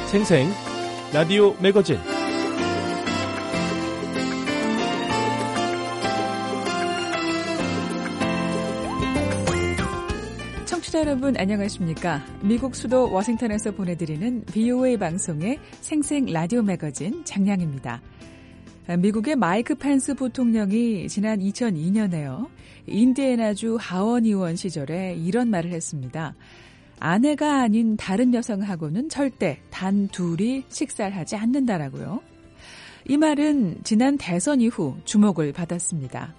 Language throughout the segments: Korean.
생생 라디오 매거진 청취자 여러분 안녕하십니까? 미국 수도 워싱턴에서 보내드리는 VOA 방송의 생생 라디오 매거진 장량입니다. 미국의 마이크 펜스 부통령이 지난 2002년에요. 인디애나주 하원 의원 시절에 이런 말을 했습니다. 아내가 아닌 다른 여성하고는 절대 단 둘이 식사를 하지 않는다라고요. 이 말은 지난 대선 이후 주목을 받았습니다.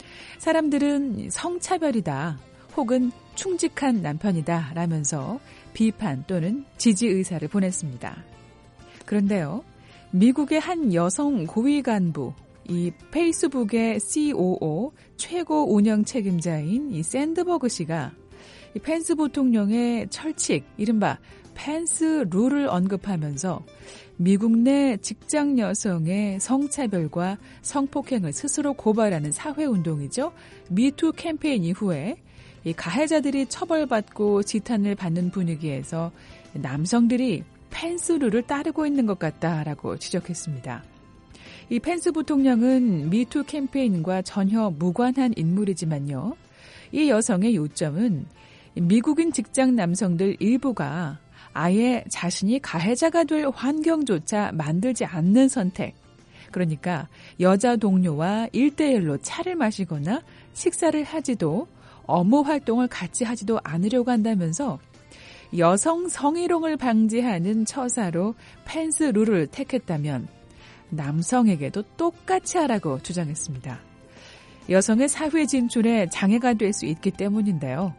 사람들은 성차별이다 혹은 충직한 남편이다 라면서 비판 또는 지지 의사를 보냈습니다. 그런데요, 미국의 한 여성 고위 간부, 이 페이스북의 COO 최고 운영 책임자인 이 샌드버그 씨가 이 펜스 부통령의 철칙, 이른바 펜스 룰을 언급하면서 미국 내 직장 여성의 성차별과 성폭행을 스스로 고발하는 사회운동이죠. 미투 캠페인 이후에 이 가해자들이 처벌받고 지탄을 받는 분위기에서 남성들이 펜스 룰을 따르고 있는 것 같다라고 지적했습니다. 이 펜스 부통령은 미투 캠페인과 전혀 무관한 인물이지만요. 이 여성의 요점은 미국인 직장 남성들 일부가 아예 자신이 가해자가 될 환경조차 만들지 않는 선택. 그러니까 여자 동료와 1대1로 차를 마시거나 식사를 하지도 업무 활동을 같이 하지도 않으려고 한다면서 여성 성희롱을 방지하는 처사로 펜스 룰을 택했다면 남성에게도 똑같이 하라고 주장했습니다. 여성의 사회 진출에 장애가 될 수 있기 때문인데요.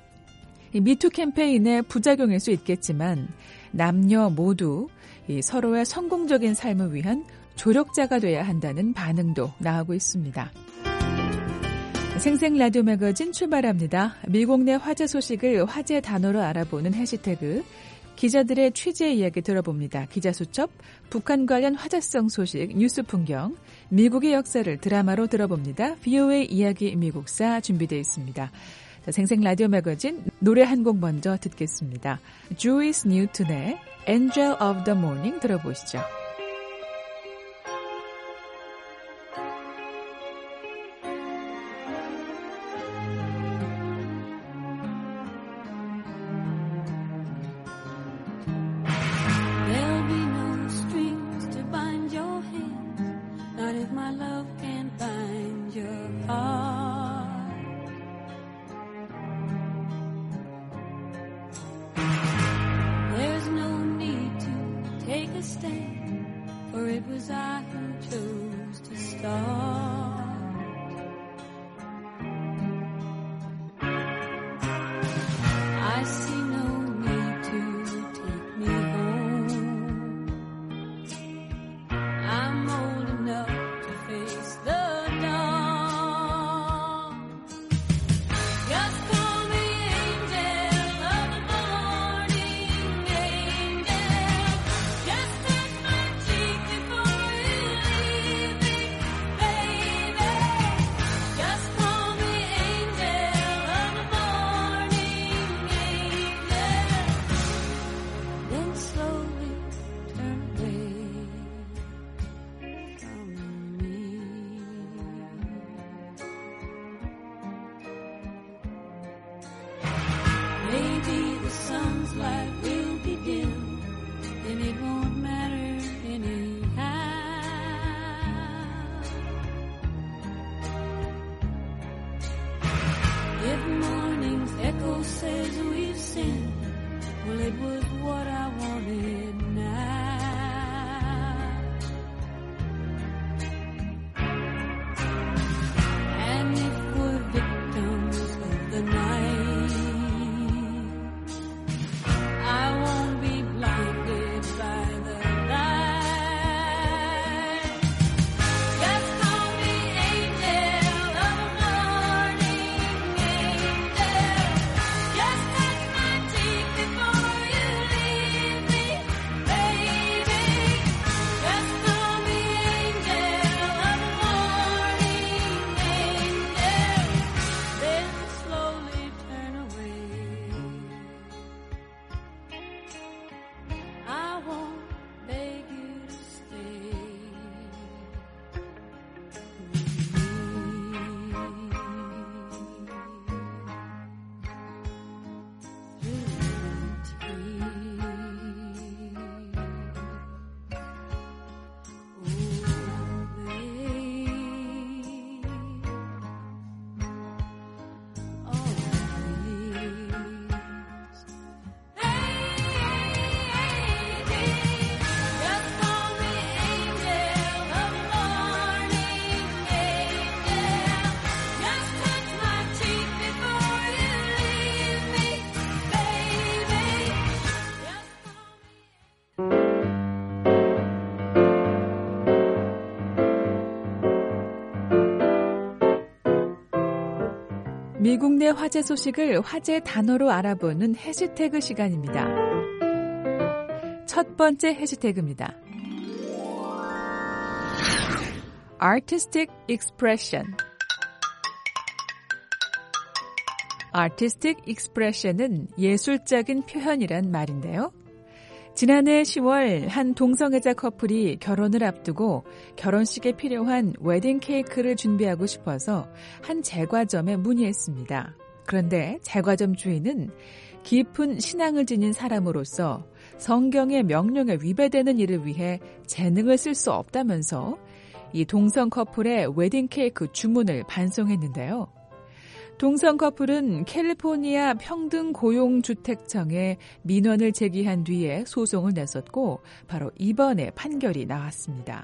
미투 캠페인의 부작용일 수 있겠지만 남녀 모두 서로의 성공적인 삶을 위한 조력자가 돼야 한다는 반응도 나오고 있습니다. 생생 라디오 매거진 출발합니다. 미국 내 화제 소식을 화제 단어로 알아보는 해시태그, 기자들의 취재 이야기 들어봅니다. 기자 수첩, 북한 관련 화제성 소식, 뉴스 풍경, 미국의 역사를 드라마로 들어봅니다. VOA 이야기 미국사 준비되어 있습니다. 자, 생생 라디오 매거진 노래 한 곡 먼저 듣겠습니다. 주이스 뉴튼의 Angel of the Morning 들어보시죠. 미국 내 화제 소식을 화제 단어로 알아보는 해시태그 시간입니다. 첫 번째 해시태그입니다. Artistic expression. Artistic expression은 예술적인 표현이란 말인데요. 지난해 10월 한 동성애자 커플이 결혼을 앞두고 결혼식에 필요한 웨딩 케이크를 준비하고 싶어서 한 제과점에 문의했습니다. 그런데 제과점 주인은 깊은 신앙을 지닌 사람으로서 성경의 명령에 위배되는 일을 위해 재능을 쓸 수 없다면서 이 동성 커플의 웨딩 케이크 주문을 반송했는데요. 동성 커플은 캘리포니아 평등고용주택청에 민원을 제기한 뒤에 소송을 냈었고 바로 이번에 판결이 나왔습니다.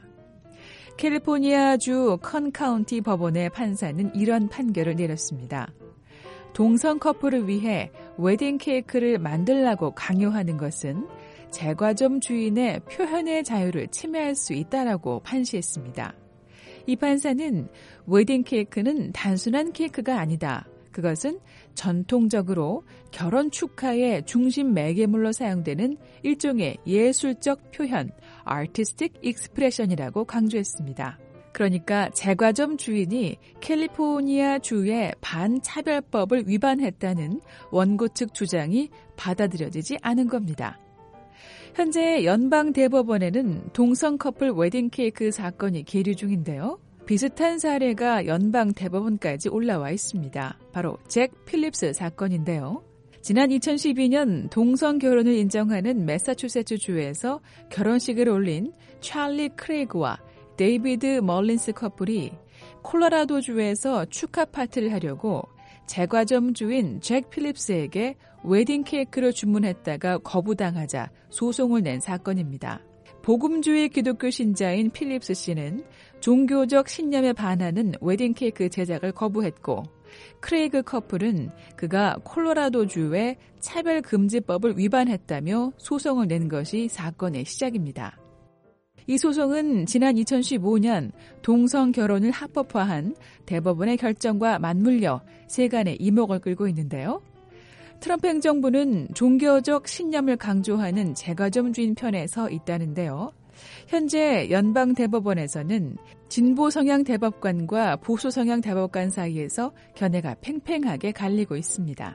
캘리포니아주 컨 카운티 법원의 판사는 이런 판결을 내렸습니다. 동성 커플을 위해 웨딩 케이크를 만들라고 강요하는 것은 제과점 주인의 표현의 자유를 침해할 수 있다라고 판시했습니다. 이 판사는 웨딩 케이크는 단순한 케이크가 아니다. 그것은 전통적으로 결혼 축하의 중심 매개물로 사용되는 일종의 예술적 표현, artistic expression이라고 강조했습니다. 그러니까 제과점 주인이 캘리포니아 주의 반차별법을 위반했다는 원고 측 주장이 받아들여지지 않은 겁니다. 현재 연방대법원에는 동성 커플 웨딩 케이크 사건이 계류 중인데요. 비슷한 사례가 연방대법원까지 올라와 있습니다. 바로 잭 필립스 사건인데요. 지난 2012년 동성 결혼을 인정하는 매사추세츠주에서 결혼식을 올린 찰리 크레이그와 데이비드 멀린스 커플이 콜로라도주에서 축하 파티를 하려고 제과점 주인 잭 필립스에게 웨딩 케이크를 주문했다가 거부당하자 소송을 낸 사건입니다. 복음주의 기독교 신자인 필립스 씨는 종교적 신념에 반하는 웨딩 케이크 제작을 거부했고 크레이그 커플은 그가 콜로라도주의 차별금지법을 위반했다며 소송을 낸 것이 사건의 시작입니다. 이 소송은 지난 2015년 동성 결혼을 합법화한 대법원의 결정과 맞물려 세간의 이목을 끌고 있는데요. 트럼프 행정부는 종교적 신념을 강조하는 제과점 주인 편에 서 있다는데요. 현재 연방대법원에서는 진보 성향 대법관과 보수 성향 대법관 사이에서 견해가 팽팽하게 갈리고 있습니다.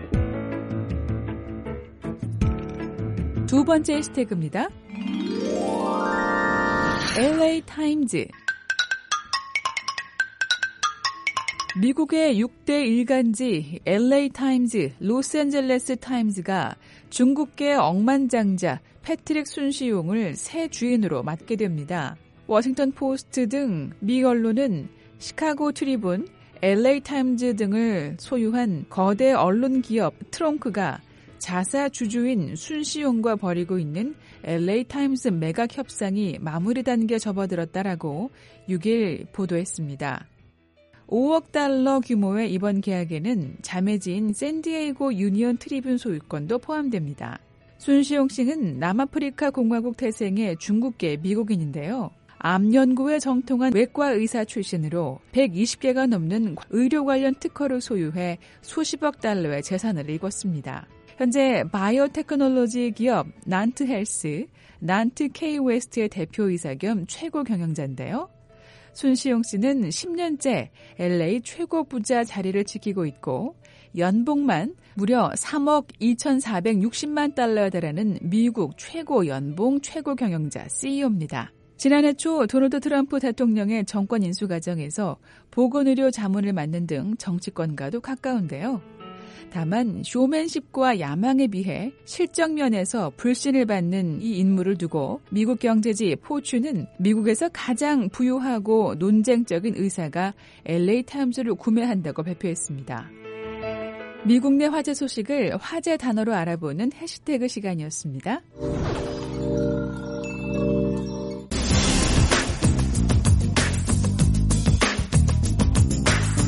두 번째 해시태그입니다. LA 타임즈. 미국의 6대 일간지 LA 타임즈, 로스앤젤레스 타임즈가 중국계 억만장자 패트릭 순시용을 새 주인으로 맡게 됩니다. 워싱턴 포스트 등 미 언론은 시카고 트리뷴, LA 타임즈 등을 소유한 거대 언론 기업 트렁크가 자사 주주인 순시용과 벌이고 있는 LA 타임스 매각 협상이 마무리 단계에 접어들었다라고 6일 보도했습니다. 5억 달러 규모의 이번 계약에는 자매지인 샌디에이고 유니온 트리뷴 소유권도 포함됩니다. 순시용 씨는 남아프리카 공화국 태생의 중국계 미국인인데요. 암 연구에 정통한 외과 의사 출신으로 120개가 넘는 의료 관련 특허를 소유해 수십억 달러의 재산을 일궜습니다. 현재 바이오테크놀로지 기업 난트 헬스, 난트 K-웨스트의 대표이사 겸 최고 경영자인데요. 순시용 씨는 10년째 LA 최고 부자 자리를 지키고 있고 연봉만 무려 3억 2,460만 달러에 달하는 미국 최고 연봉 최고 경영자 CEO입니다. 지난해 초 도널드 트럼프 대통령의 정권 인수 과정에서 보건의료 자문을 맡는 등 정치권과도 가까운데요. 다만 쇼맨십과 야망에 비해 실적 면에서 불신을 받는 이 인물을 두고 미국 경제지 포춘은 미국에서 가장 부유하고 논쟁적인 의사가 LA 타임즈를 구매한다고 발표했습니다. 미국 내 화제 소식을 화제 단어로 알아보는 해시태그 시간이었습니다.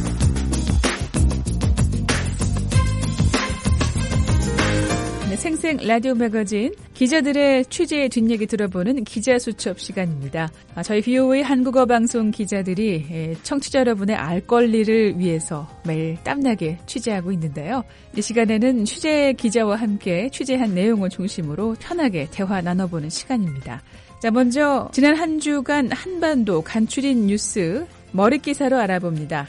생생 라디오 매거진 기자들의 취재의 뒷얘기 들어보는 기자수첩 시간입니다. 저희 BOA 한국어 방송 기자들이 청취자 여러분의 알 권리를 위해서 매일 땀나게 취재하고 있는데요. 이 시간에는 취재 기자와 함께 취재한 내용을 중심으로 편하게 대화 나눠보는 시간입니다. 자, 먼저 지난 한 주간 한반도 간추린 뉴스 머릿기사로 알아봅니다.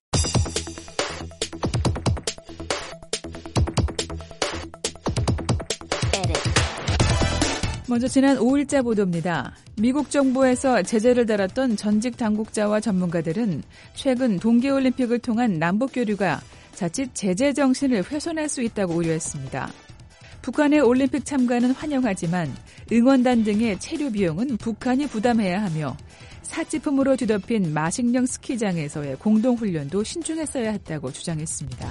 먼저 지난 5일자 보도입니다. 미국 정부에서 제재를 달았던 전직 당국자와 전문가들은 최근 동계올림픽을 통한 남북교류가 자칫 제재 정신을 훼손할 수 있다고 우려했습니다. 북한의 올림픽 참가는 환영하지만 응원단 등의 체류 비용은 북한이 부담해야 하며 사치품으로 뒤덮인 마식령 스키장에서의 공동훈련도 신중했어야 했다고 주장했습니다.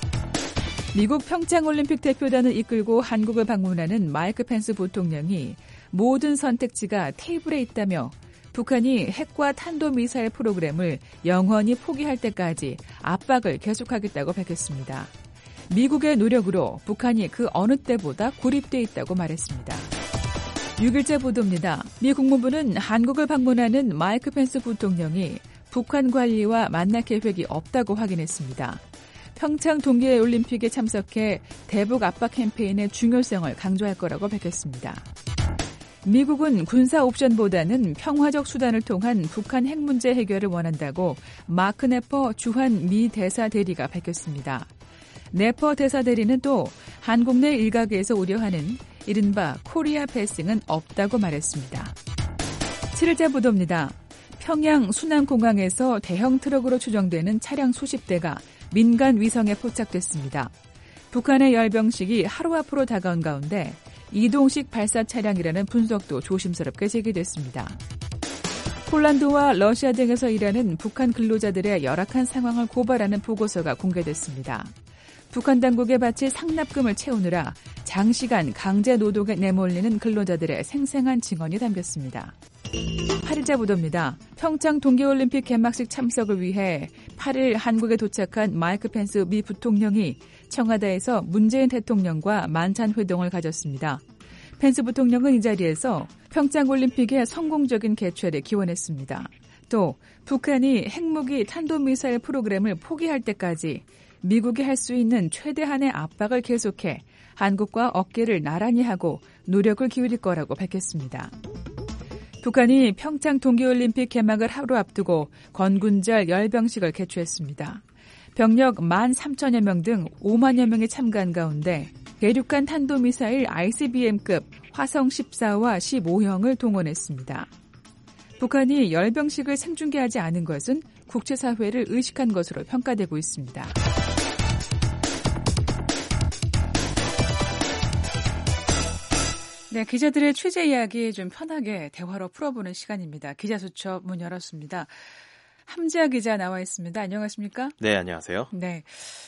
미국 평창올림픽 대표단을 이끌고 한국을 방문하는 마이크 펜스 부통령이 모든 선택지가 테이블에 있다며 북한이 핵과 탄도미사일 프로그램을 영원히 포기할 때까지 압박을 계속하겠다고 밝혔습니다. 미국의 노력으로 북한이 그 어느 때보다 고립돼 있다고 말했습니다. 6일째 보도입니다. 미 국무부는 한국을 방문하는 마이크 펜스 부통령이 북한 관리와 만날 계획이 없다고 확인했습니다. 평창 동계올림픽에 참석해 대북 압박 캠페인의 중요성을 강조할 거라고 밝혔습니다. 미국은 군사 옵션보다는 평화적 수단을 통한 북한 핵 문제 해결을 원한다고 마크 네퍼 주한 미 대사 대리가 밝혔습니다. 네퍼 대사 대리는 또 한국 내 일각에서 우려하는 이른바 코리아 패싱은 없다고 말했습니다. 7일째 보도입니다. 평양 순안공항에서 대형 트럭으로 추정되는 차량 수십 대가 민간 위성에 포착됐습니다. 북한의 열병식이 하루 앞으로 다가온 가운데 이동식 발사 차량이라는 분석도 조심스럽게 제기됐습니다. 폴란드와 러시아 등에서 일하는 북한 근로자들의 열악한 상황을 고발하는 보고서가 공개됐습니다. 북한 당국에 바칠 상납금을 채우느라 장시간 강제 노동에 내몰리는 근로자들의 생생한 증언이 담겼습니다. 8일자 보도입니다. 평창 동계올림픽 개막식 참석을 위해 8일 한국에 도착한 마이크 펜스 미 부통령이 청와대에서 문재인 대통령과 만찬 회동을 가졌습니다. 펜스 부통령은 이 자리에서 평창올림픽의 성공적인 개최를 기원했습니다. 또 북한이 핵무기 탄도미사일 프로그램을 포기할 때까지 미국이 할 수 있는 최대한의 압박을 계속해 한국과 어깨를 나란히 하고 노력을 기울일 거라고 밝혔습니다. 북한이 평창 동계올림픽 개막을 하루 앞두고 건군절 열병식을 개최했습니다. 병력 13,000여 명 등 5만여 명이 참가한 가운데 대륙간 탄도미사일 ICBM급 화성 14와 15형을 동원했습니다. 북한이 열병식을 생중계하지 않은 것은 국제사회를 의식한 것으로 평가되고 있습니다. 네, 기자들의 취재 이야기 좀 편하게 대화로 풀어보는 시간입니다. 기자수첩 문 열었습니다. 함지아 기자 나와 있습니다. 안녕하십니까? 네, 안녕하세요. 네,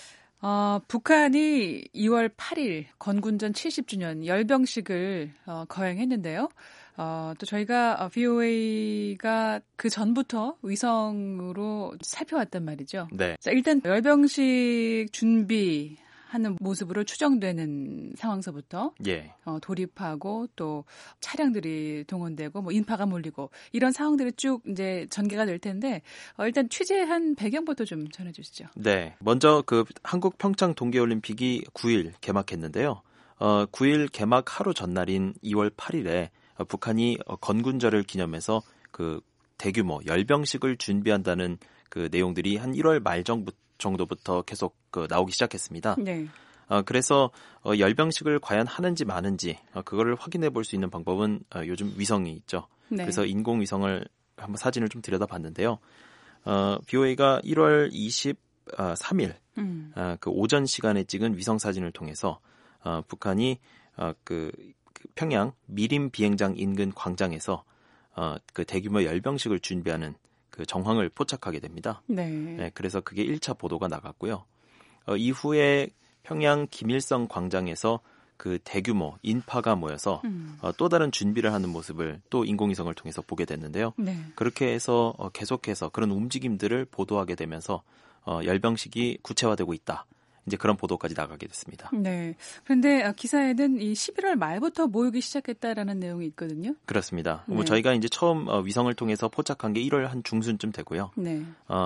북한이 2월 8일 건군전 70주년 열병식을 거행했는데요. 또 저희가 BOA가 그 전부터 위성으로 살펴왔단 말이죠. 네. 자, 일단 열병식 준비하는 모습으로 추정되는 상황서부터 예. 돌입하고 또 차량들이 동원되고 뭐 인파가 몰리고 이런 상황들이 쭉 이제 전개가 될 텐데 일단 취재한 배경부터 좀 전해주시죠. 네. 먼저 그 한국 평창 동계올림픽이 9일 개막했는데요. 9일 개막 하루 전날인 2월 8일에 북한이 건군절을 기념해서 그 대규모 열병식을 준비한다는 그 내용들이 한 1월 말 정도부터 계속 나오기 시작했습니다. 네. 그래서 열병식을 과연 하는지 마는지 그거를 확인해 볼 수 있는 방법은 요즘 위성이 있죠. 네. 그래서 인공위성을 한번 사진을 좀 들여다봤는데요. BOA가 1월 23일 그 오전 시간에 찍은 위성 사진을 통해서 북한이 그 평양 미림 비행장 인근 광장에서 그 대규모 열병식을 준비하는 그 정황을 포착하게 됩니다. 네. 네, 그래서 그게 1차 보도가 나갔고요. 이후에 평양 김일성 광장에서 그 대규모 인파가 모여서 또 다른 준비를 하는 모습을 또 인공위성을 통해서 보게 됐는데요. 네. 그렇게 해서 계속해서 그런 움직임들을 보도하게 되면서 열병식이 구체화되고 있다. 이제 그런 보도까지 나가게 됐습니다. 네. 그런데 기사에는 이 11월 말부터 모이기 시작했다라는 내용이 있거든요. 그렇습니다. 네. 뭐 저희가 이제 처음 위성을 통해서 포착한 게 1월 한 중순쯤 되고요. 네.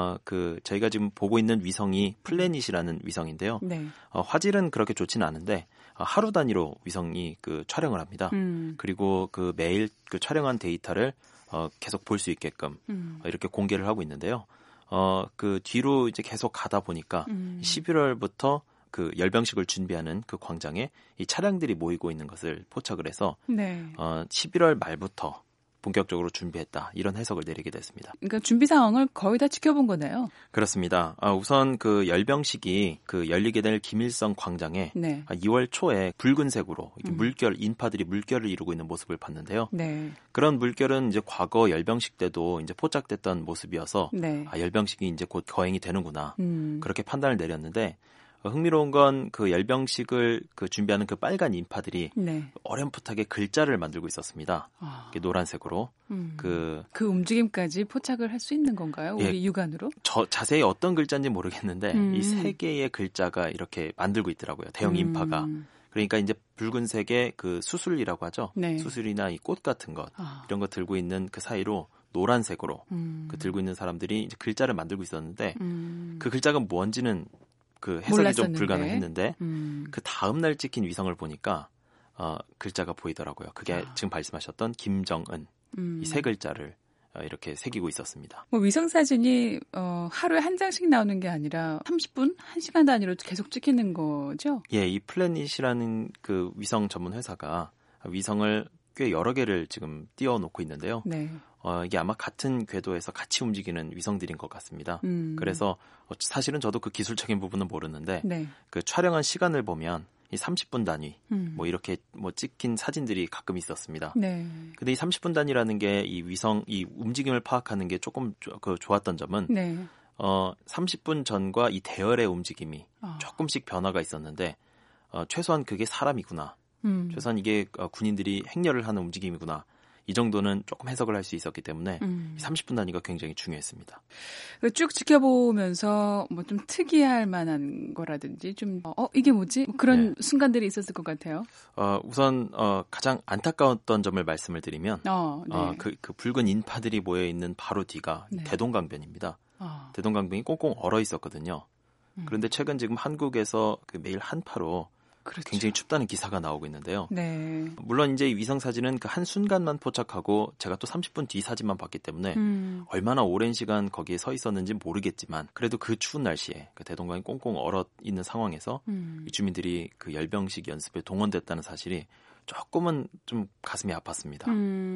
저희가 지금 보고 있는 위성이 플래닛이라는 위성인데요. 네. 화질은 그렇게 좋지는 않은데 하루 단위로 위성이 그 촬영을 합니다. 그리고 그 매일 그 촬영한 데이터를 계속 볼 수 있게끔 이렇게 공개를 하고 있는데요. 그 뒤로 이제 계속 가다 보니까 11월부터 그 열병식을 준비하는 그 광장에 이 차량들이 모이고 있는 것을 포착을 해서 네. 11월 말부터 본격적으로 준비했다. 이런 해석을 내리게 됐습니다. 그러니까 준비 상황을 거의 다 지켜본 거네요. 그렇습니다. 우선 그 열병식이 그 열리게 될 김일성 광장에 네. 2월 초에 붉은색으로 이렇게 인파들이 물결을 이루고 있는 모습을 봤는데요. 네. 그런 물결은 이제 과거 열병식 때도 이제 포착됐던 모습이어서 네. 열병식이 이제 곧 거행이 되는구나. 그렇게 판단을 내렸는데 흥미로운 건 그 열병식을 그 준비하는 그 빨간 인파들이 네. 어렴풋하게 글자를 만들고 있었습니다. 노란색으로. 그 움직임까지 포착을 할 수 있는 건가요? 우리 육안으로? 자세히 어떤 글자인지 모르겠는데 이 세 개의 글자가 이렇게 만들고 있더라고요. 대형 인파가. 그러니까 이제 붉은색의 그 수술이라고 하죠. 네. 수술이나 이 꽃 같은 것 이런 거 들고 있는 그 사이로 노란색으로 그 들고 있는 사람들이 이제 글자를 만들고 있었는데 그 글자가 뭔지는 그 해석이 몰랐었는데. 좀 불가능했는데 그 다음 날 찍힌 위성을 보니까 글자가 보이더라고요. 그게 지금 말씀하셨던 김정은 이 세 글자를 이렇게 새기고 있었습니다. 뭐 위성 사진이 하루에 한 장씩 나오는 게 아니라 30분, 1시간 단위로 계속 찍히는 거죠? 예, 이 플래닛이라는 그 위성 전문 회사가 위성을 꽤 여러 개를 지금 띄워놓고 있는데요. 네. 이게 아마 같은 궤도에서 같이 움직이는 위성들인 것 같습니다. 그래서 사실은 저도 그 기술적인 부분은 모르는데 네. 그 촬영한 시간을 보면 이 30분 단위 뭐 이렇게 뭐 찍힌 사진들이 가끔 있었습니다. 네. 근데 이 30분 단위라는 게 이 위성 이 움직임을 파악하는 게 조금 좋았던 점은 네. 30분 전과 이 대열의 움직임이 조금씩 변화가 있었는데 최소한 그게 사람이구나. 최소한 이게 군인들이 행렬을 하는 움직임이구나. 이 정도는 조금 해석을 할 수 있었기 때문에 30분 단위가 굉장히 중요했습니다. 쭉 지켜보면서 뭐 좀 특이할 만한 거라든지 좀 이게 뭐지? 그런 네. 순간들이 있었을 것 같아요. 우선 가장 안타까웠던 점을 말씀을 드리면 네. 그 붉은 인파들이 모여 있는 바로 뒤가 네. 대동강변입니다. 대동강변이 꽁꽁 얼어 있었거든요. 그런데 최근 지금 한국에서 그 매일 한파로 그렇죠. 굉장히 춥다는 기사가 나오고 있는데요. 네. 물론 이제 이 위성 사진은 그 한 순간만 포착하고 제가 또 30분 뒤 사진만 봤기 때문에 얼마나 오랜 시간 거기에 서 있었는지 모르겠지만 그래도 그 추운 날씨에 그 대동강이 꽁꽁 얼어 있는 상황에서 이 주민들이 그 열병식 연습에 동원됐다는 사실이 조금은 좀 가슴이 아팠습니다.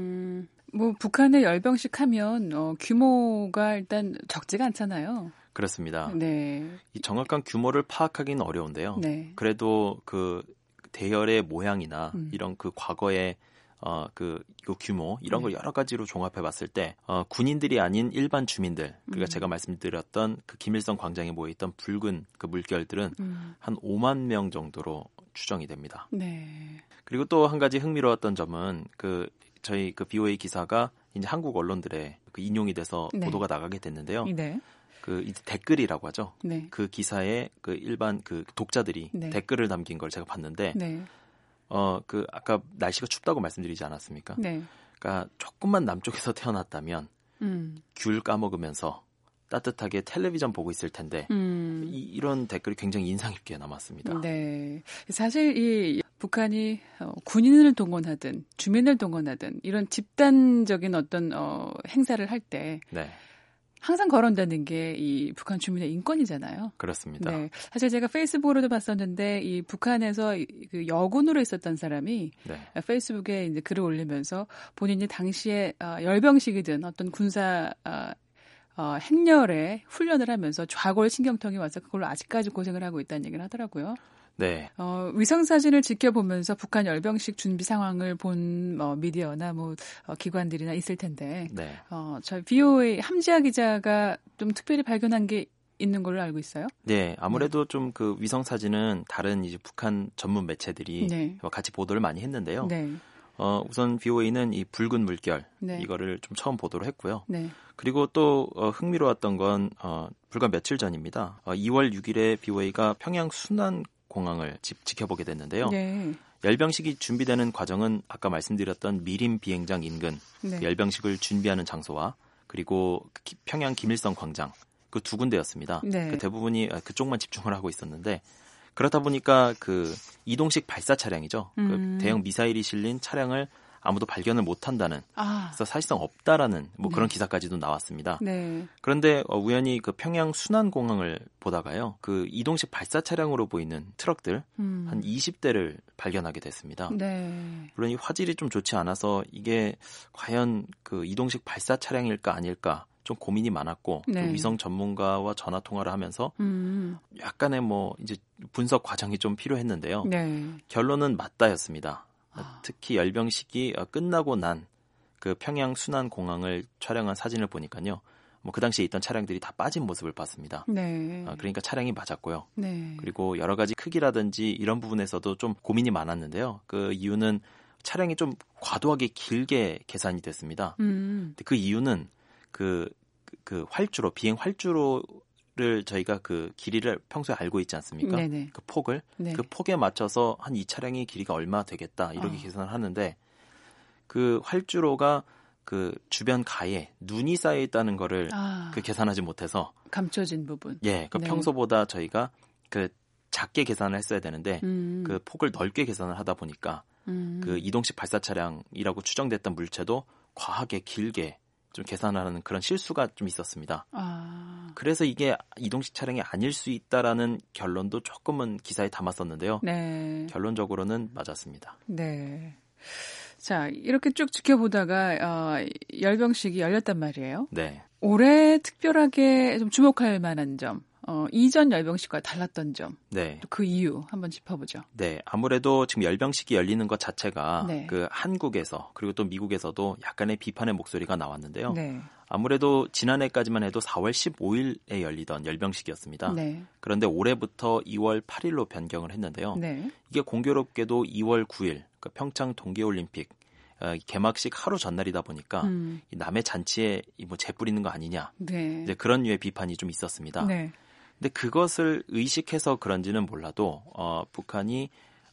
뭐 북한의 열병식 하면 규모가 일단 적지가 않잖아요. 그렇습니다. 네. 이 정확한 규모를 파악하기는 어려운데요. 네. 그래도 그 대열의 모양이나 이런 그 과거의 그 규모 이런 걸 여러 가지로 종합해 봤을 때 군인들이 아닌 일반 주민들 그러니까 제가 말씀드렸던 그 김일성 광장에 모여 있던 붉은 그 물결들은 한 5만 명 정도로 추정이 됩니다. 네. 그리고 또 한 가지 흥미로웠던 점은 그 저희 그 BOA 기사가 이제 한국 언론들에 그 인용이 돼서 네. 보도가 나가게 됐는데요. 네. 그 댓글이라고 하죠. 네. 그 기사에 그 일반 그 독자들이 네. 댓글을 남긴 걸 제가 봤는데, 네. 그 아까 날씨가 춥다고 말씀드리지 않았습니까? 네. 그러니까 조금만 남쪽에서 태어났다면 귤 까먹으면서 따뜻하게 텔레비전 보고 있을 텐데 이런 댓글이 굉장히 인상 깊게 남았습니다. 네, 사실 이 북한이 군인을 동원하든 주민을 동원하든 이런 집단적인 어떤 행사를 할 때. 네. 항상 거론되는 게 이 북한 주민의 인권이잖아요. 그렇습니다. 네, 사실 제가 페이스북으로도 봤었는데 이 북한에서 그 여군으로 있었던 사람이 네. 페이스북에 이제 글을 올리면서 본인이 당시에 열병식이든 어떤 군사 행렬에 훈련을 하면서 좌골 신경통이 와서 그걸로 아직까지 고생을 하고 있다는 얘기를 하더라고요. 네. 위성 사진을 지켜보면서 북한 열병식 준비 상황을 본 미디어나 기관들이나 있을 텐데, 네. 저희 BOA 함지아 기자가 좀 특별히 발견한 게 있는 걸로 알고 있어요? 네, 아무래도 좀 그 위성 사진은 다른 이제 북한 전문 매체들이 네. 같이 보도를 많이 했는데요. 네. 우선 BOA는 이 붉은 물결 네. 이거를 좀 처음 보도를 했고요. 네. 그리고 또 흥미로웠던 건 불과 며칠 전입니다. 2월 6일에 BOA가 평양 순환공항을 지켜보게 됐는데요. 네. 열병식이 준비되는 과정은 아까 말씀드렸던 미림 비행장 인근 네. 열병식을 준비하는 장소와 그리고 평양 김일성 광장 그 두 군데였습니다. 네. 그 대부분이 그쪽만 집중을 하고 있었는데 그렇다 보니까 그 이동식 발사 차량이죠. 그 대형 미사일이 실린 차량을 아무도 발견을 못한다는 그래서 사실상 없다라는 뭐 그런 기사까지도 나왔습니다. 네. 그런데 우연히 그 평양 순환공항을 보다가요. 그 이동식 발사 차량으로 보이는 트럭들 한 20대를 발견하게 됐습니다. 네. 물론 이 화질이 좀 좋지 않아서 이게 과연 그 이동식 발사 차량일까 아닐까 좀 고민이 많았고 네. 또 위성 전문가와 전화 통화를 하면서 약간의 뭐 이제 분석 과정이 좀 필요했는데요. 네. 결론은 맞다였습니다. 특히 열병식이 끝나고 난 그 평양 순환공항을 촬영한 사진을 보니까요. 뭐 그 당시에 있던 차량들이 다 빠진 모습을 봤습니다. 네. 그러니까 차량이 맞았고요. 네. 그리고 여러 가지 크기라든지 이런 부분에서도 좀 고민이 많았는데요. 그 이유는 차량이 좀 과도하게 길게 계산이 됐습니다. 근데 그 이유는 그 활주로 비행 활주로를 저희가 그 길이를 평소에 알고 있지 않습니까? 네네. 그 폭을 네. 그 폭에 맞춰서 한 이 차량의 길이가 얼마 되겠다 이렇게 계산을 하는데 그 활주로가 그 주변 가에 눈이 쌓여 있다는 거를 그 계산하지 못해서 감춰진 부분. 예, 그 네. 평소보다 저희가 그 작게 계산을 했어야 되는데 그 폭을 넓게 계산을 하다 보니까 그 이동식 발사 차량이라고 추정됐던 물체도 과하게 길게 좀 계산하는 그런 실수가 좀 있었습니다. 그래서 이게 이동식 차량이 아닐 수 있다라는 결론도 조금은 기사에 담았었는데요. 네. 결론적으로는 맞았습니다. 네. 자, 이렇게 쭉 지켜보다가 열병식이 열렸단 말이에요. 네. 올해 특별하게 좀 주목할 만한 점, 이전 열병식과 달랐던 점, 네. 또 그 이유 한번 짚어보죠. 네, 아무래도 지금 열병식이 열리는 것 자체가 네. 그 한국에서 그리고 또 미국에서도 약간의 비판의 목소리가 나왔는데요. 네. 아무래도 지난해까지만 해도 4월 15일에 열리던 열병식이었습니다. 네. 그런데 올해부터 2월 8일로 변경을 했는데요. 네. 이게 공교롭게도 2월 9일 그러니까 평창 동계올림픽 개막식 하루 전날이다 보니까 이 남의 잔치에 뭐 재 뿌리는 거 아니냐 네. 이제 그런 류의 비판이 좀 있었습니다. 네. 근데 그것을 의식해서 그런지는 몰라도 북한이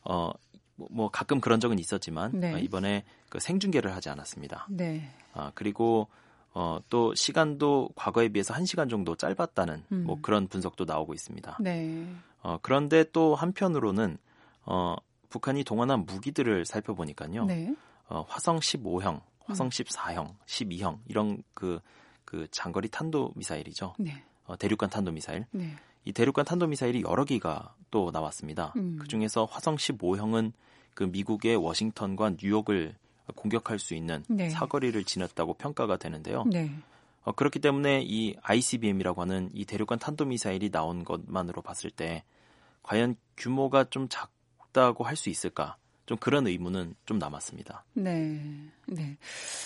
뭐 가끔 그런 적은 있었지만 네. 이번에 그 생중계를 하지 않았습니다. 네. 그리고 또 시간도 과거에 비해서 1시간 정도 짧았다는 뭐 그런 분석도 나오고 있습니다. 네. 그런데 또 한편으로는 북한이 동원한 무기들을 살펴보니까요. 네. 화성 15형, 화성 14형, 12형 이런 그 장거리 탄도 미사일이죠. 네. 대륙간 탄도 미사일. 네. 이 대륙간 탄도 미사일이 여러 기가 또 나왔습니다. 그중에서 화성 15형은 그 미국의 워싱턴과 뉴욕을 공격할 수 있는 네. 사거리를 지났다고 평가가 되는데요. 네. 그렇기 때문에 이 ICBM이라고 하는 이 대륙간 탄도 미사일이 나온 것만으로 봤을 때 과연 규모가 좀 작다고 할 수 있을까? 좀 그런 의문은 좀 남았습니다. 네. 네.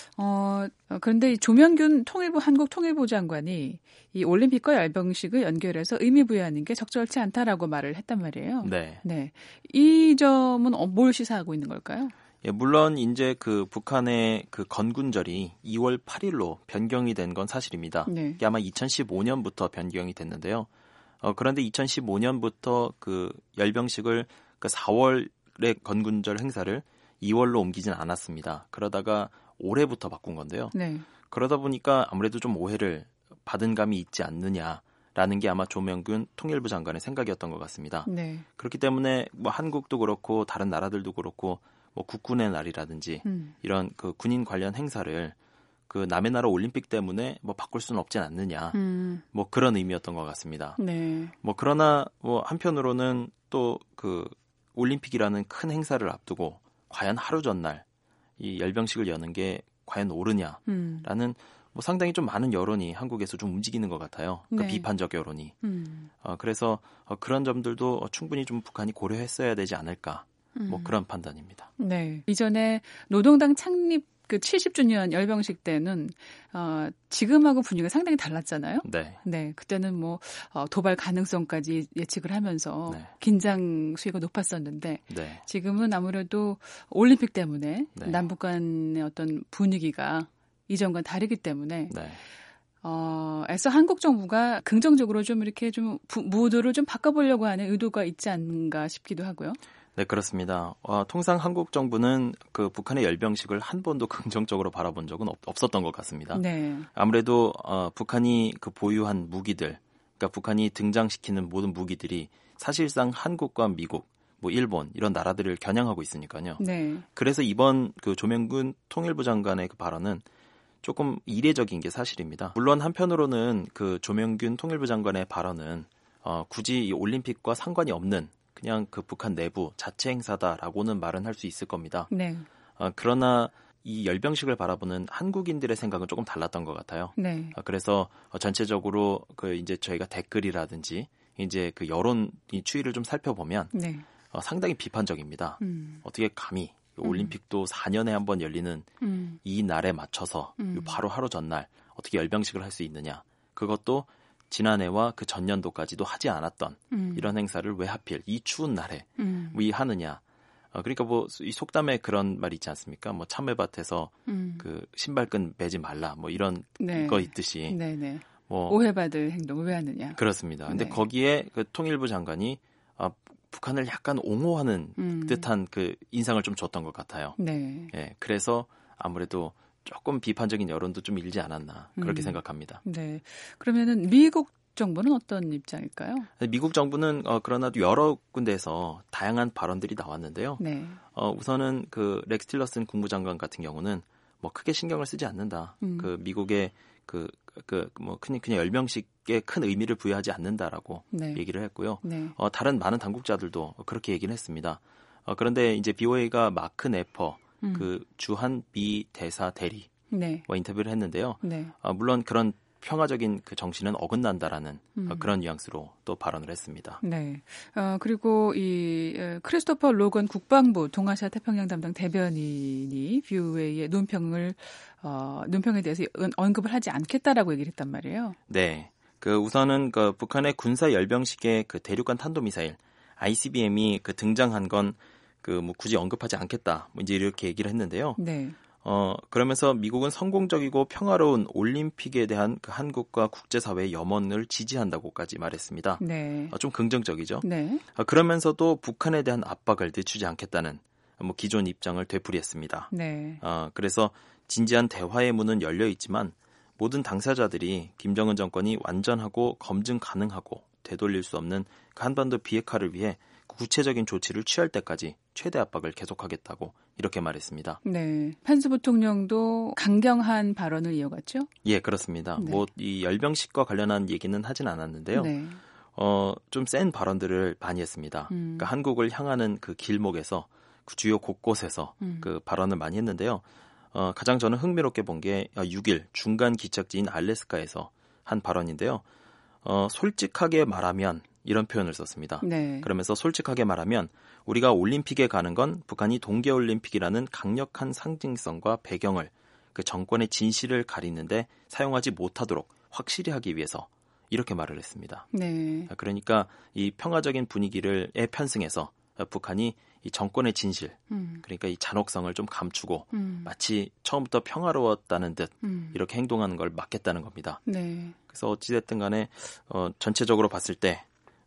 그런데 조명균 한국 통일부 장관이 이 올림픽과 열병식을 연결해서 의미 부여하는 게 적절치 않다라고 말을 했단 말이에요. 네. 네. 이 점은 뭘 시사하고 있는 걸까요? 예, 물론 이제 그 북한의 그 건군절이 2월 8일로 변경이 된 건 사실입니다. 네. 이게 아마 2015년부터 변경이 됐는데요. 그런데 2015년부터 그 열병식을 그 4월의 건군절 행사를 2월로 옮기진 않았습니다. 그러다가 올해부터 바꾼 건데요. 네. 그러다 보니까 아무래도 좀 오해를 받은 감이 있지 않느냐라는 게 아마 조명균 통일부 장관의 생각이었던 것 같습니다. 네. 그렇기 때문에 뭐 한국도 그렇고 다른 나라들도 그렇고 뭐 국군의 날이라든지 이런 그 군인 관련 행사를 그 남의 나라 올림픽 때문에 뭐 바꿀 수는 없진 않느냐 뭐 그런 의미였던 것 같습니다. 네. 뭐 그러나 뭐 한편으로는 또 그 올림픽이라는 큰 행사를 앞두고 과연 하루 전날 이 열병식을 여는 게 과연 옳으냐라는 뭐 상당히 좀 많은 여론이 한국에서 좀 움직이는 것 같아요. 그 네. 비판적 여론이. 그래서 그런 점들도 충분히 좀 북한이 고려했어야 되지 않을까. 뭐 그런 판단입니다. 네. 이전에 노동당 창립 그 70주년 열병식 때는 지금하고 분위기가 상당히 달랐잖아요. 네. 네, 그때는 뭐 도발 가능성까지 예측을 하면서 네. 긴장 수위가 높았었는데 네. 지금은 아무래도 올림픽 때문에 네. 남북 간의 어떤 분위기가 이전과 다르기 때문에 네. 애써 한국 정부가 긍정적으로 좀 이렇게 좀 무드를 좀 바꿔보려고 하는 의도가 있지 않은가 싶기도 하고요. 네, 그렇습니다. 통상 한국 정부는 그 북한의 열병식을 한 번도 긍정적으로 바라본 적은 없었던 것 같습니다. 네. 아무래도 북한이 그 보유한 무기들, 그러니까 북한이 등장시키는 모든 무기들이 사실상 한국과 미국, 뭐 일본 이런 나라들을 겨냥하고 있으니까요. 네. 그래서 이번 그 조명균 통일부 장관의 그 발언은 조금 이례적인 게 사실입니다. 물론 한편으로는 그 조명균 통일부 장관의 발언은 굳이 이 올림픽과 상관이 없는 그냥 그 북한 내부 자체 행사다라고는 말은 할 수 있을 겁니다. 네. 그러나 이 열병식을 바라보는 한국인들의 생각은 조금 달랐던 것 같아요. 네. 그래서 전체적으로 그 이제 저희가 댓글이라든지 이제 그 여론 추이를 좀 살펴보면 네. 상당히 비판적입니다. 어떻게 감히 올림픽도 4년에 한 번 열리는 이 날에 맞춰서 바로 하루 전날 어떻게 열병식을 할 수 있느냐. 그것도 지난해와 그 전년도까지도 하지 않았던 이런 행사를 왜 하필 이 추운 날에 뭐 하느냐. 그러니까 뭐 이 속담에 그런 말이 있지 않습니까? 뭐 참외밭에서 그 신발끈 매지 말라 뭐 이런 네. 거 있듯이 네네. 뭐 오해받을 행동을 왜 하느냐. 그렇습니다. 근데 네. 거기에 그 통일부 장관이 북한을 약간 옹호하는 듯한 그 인상을 좀 줬던 것 같아요. 네. 예, 그래서 아무래도 조금 비판적인 여론도 좀 일지 않았나 그렇게 생각합니다. 네. 그러면은 미국 정부는 어떤 입장일까요? 미국 정부는 그러나도 여러 군데에서 다양한 발언들이 나왔는데요. 네. 우선은 그 렉스 틸러슨 국무장관 같은 경우는 뭐 크게 신경을 쓰지 않는다. 그 미국의 뭐 그냥 열병식에 큰 의미를 부여하지 않는다라고 네. 얘기를 했고요. 네. 다른 많은 당국자들도 그렇게 얘기를 했습니다. 그런데 이제 BOA가 마크 네퍼 그 주한 미 대사 대리와 네. 인터뷰를 했는데요. 네. 물론 그런 평화적인 그 정신은 어긋난다라는 그런 뉘앙스로 또 발언을 했습니다. 네. 그리고 이 크리스토퍼 로건 국방부 동아시아 태평양 담당 대변인이 BOA의 논평에 대해서 언급을 하지 않겠다라고 얘기를 했단 말이에요. 네. 그 우선은 그 북한의 군사 열병식의 그 대륙간 탄도미사일 ICBM이 그 등장한 건 그 뭐 굳이 언급하지 않겠다. 뭐 이제 이렇게 얘기를 했는데요. 네. 그러면서 미국은 성공적이고 평화로운 올림픽에 대한 그 한국과 국제사회의 염원을 지지한다고까지 말했습니다. 네. 좀 긍정적이죠. 네. 그러면서도 북한에 대한 압박을 늦추지 않겠다는 뭐 기존 입장을 되풀이했습니다. 네. 그래서 진지한 대화의 문은 열려 있지만 모든 당사자들이 김정은 정권이 완전하고 검증 가능하고 되돌릴 수 없는 그 한반도 비핵화를 위해 구체적인 조치를 취할 때까지 최대 압박을 계속하겠다고 이렇게 말했습니다. 네, 펜스 부통령도 강경한 발언을 이어갔죠? 예, 그렇습니다. 네. 뭐 이 열병식과 관련한 얘기는 하진 않았는데요. 네. 좀 센 발언들을 많이 했습니다. 그러니까 한국을 향하는 그 길목에서 그 주요 곳곳에서 그 발언을 많이 했는데요. 가장 저는 흥미롭게 본 게 6일 중간 기착지인 알래스카에서 한 발언인데요. 솔직하게 말하면 이런 표현을 썼습니다. 네. 그러면서 솔직하게 말하면 우리가 올림픽에 가는 건 북한이 동계올림픽이라는 강력한 상징성과 배경을 그 정권의 진실을 가리는데 사용하지 못하도록 확실히 하기 위해서 이렇게 말을 했습니다. 네. 그러니까 이 평화적인 분위기를 편승해서 북한이 이 정권의 진실, 그러니까 이 잔혹성을 좀 감추고 마치 처음부터 평화로웠다는 듯 이렇게 행동하는 걸 막겠다는 겁니다. 네. 그래서 어찌됐든 간에 전체적으로 봤을 때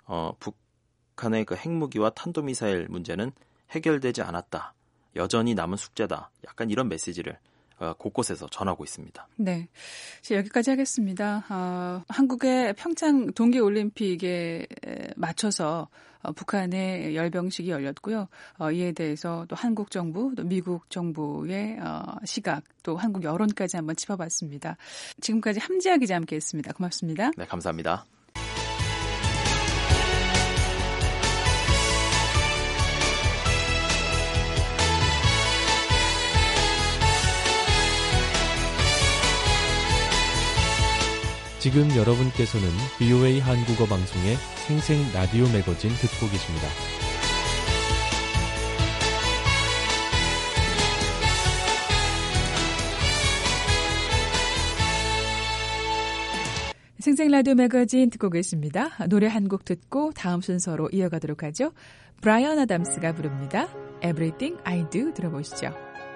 북한의 그 핵무기와 탄도미사일 문제는 해결되지 않았다. 여전히 남은 숙제다. 약간 이런 메시지를 곳곳에서 전하고 있습니다. 네, 여기까지 하겠습니다. 한국의 평창 동계올림픽에 맞춰서 북한의 열병식이 열렸고요. 이에 대해서 또 한국 정부, 또 미국 정부의 시각, 또 한국 여론까지 한번 짚어봤습니다. 지금까지 함지아 기자 함께했습니다. 고맙습니다. 네, 감사합니다. 지금 여러분께서는 BOA 한국어 방송의 생생 라디오 매거진 듣고 계십니다. 생생 라디오 매거진 듣고 계십니다. 노래 한 곡 듣고 다음 순서로 이어가도록 하죠. 브라이언 아담스가 부릅니다. Everything I Do 들어보시죠.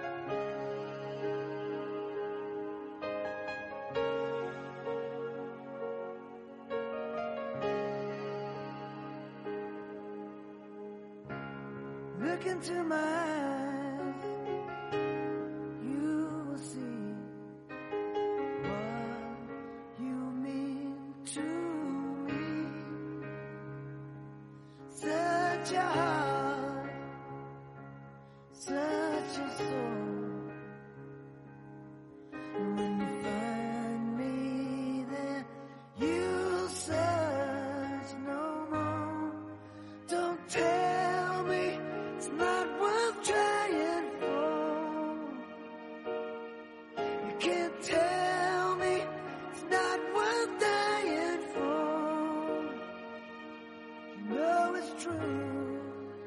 Look into my eyes, you will see what you mean to me. Such a heart, such a soul. When you find me there, you'll search no more. Don't tell me it's not worth trying for. You can't tell me it's not worth dying for. You know it's true.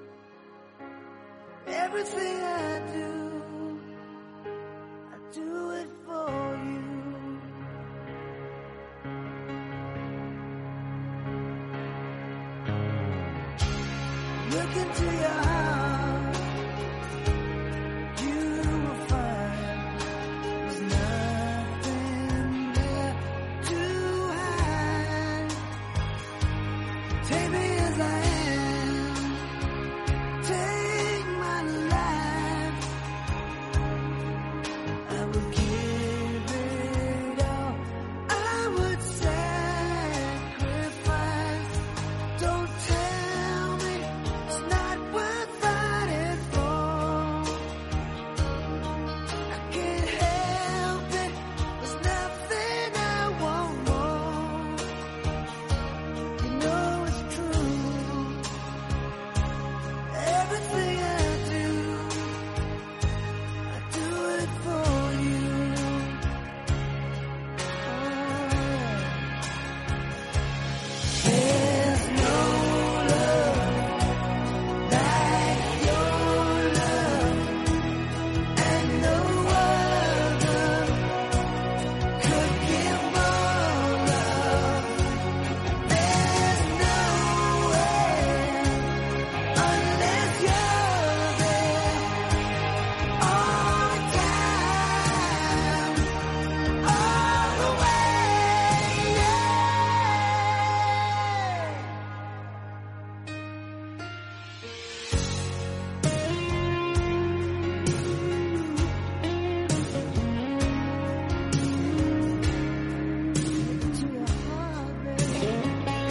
Everything I do it for you. Look into your heart, you will find there's nothing there to hide. Take me as I am, take my life. I will give it all, I would sacrifice. Don't tell me it's not worth fighting for. I can't help it, there's nothing I won't want. You know it's true. Everything I do it for you. There's no love like your love, and no other could give more love. There's nowhere unless you're there all the time, all the way. Yeah. To your heart, baby.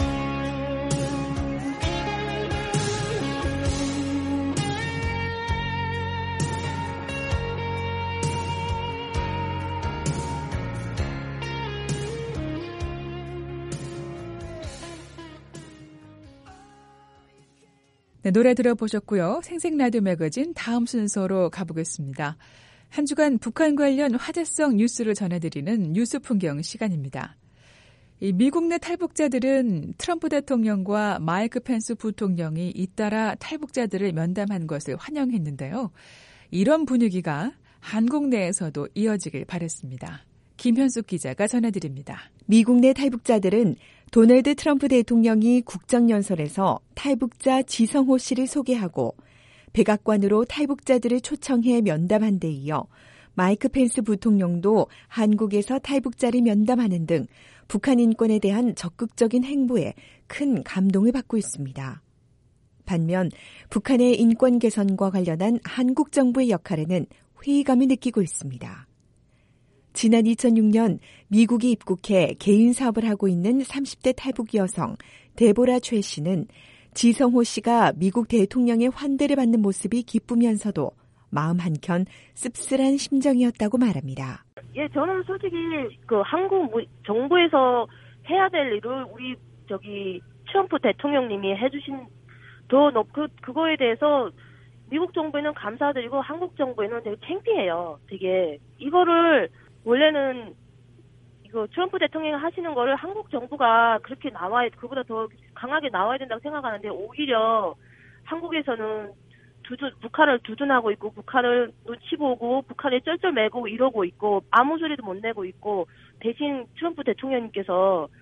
네, 노래 들어보셨고요. 생생 라디오 매거진 다음 순서로 가보겠습니다. 한 주간 북한 관련 화제성 뉴스를 전해드리는 뉴스 풍경 시간입니다. 이 미국 내 탈북자들은 트럼프 대통령과 마이크 펜스 부통령이 잇따라 탈북자들을 면담한 것을 환영했는데요. 이런 분위기가 한국 내에서도 이어지길 바랬습니다. 김현숙 기자가 전해드립니다. 미국 내 탈북자들은 도널드 트럼프 대통령이 국정연설에서 탈북자 지성호 씨를 소개하고 백악관으로 탈북자들을 초청해 면담한 데 이어 마이크 펜스 부통령도 한국에서 탈북자를 면담하는 등 북한 인권에 대한 적극적인 행보에 큰 감동을 받고 있습니다. 반면 북한의 인권 개선과 관련한 한국 정부의 역할에는 회의감을 느끼고 있습니다. 지난 2006년 미국이 입국해 개인 사업을 하고 있는 30대 탈북 여성 데보라 최 씨는 지성호 씨가 미국 대통령의 환대를 받는 모습이 기쁘면서도 마음 한켠 씁쓸한 심정이었다고 말합니다. 예, 저는 솔직히 한국 정부에서 해야 될 일을 우리 트럼프 대통령님이 해주신 그거에 대해서 미국 정부에는 감사드리고 한국 정부에는 되게 창피해요. 되게 이거를 원래는 트럼프 대통령이 하시는 거를 한국 정부가 그렇게 그보다 더 강하게 나와야 된다고 생각하는데 오히려 한국에서는 북한을 두둔하고 있고 북한을 눈치 보고 북한에 쩔쩔매고 이러고 있고 아무 소리도 못 내고 있고 대신 트럼프 대통령님께서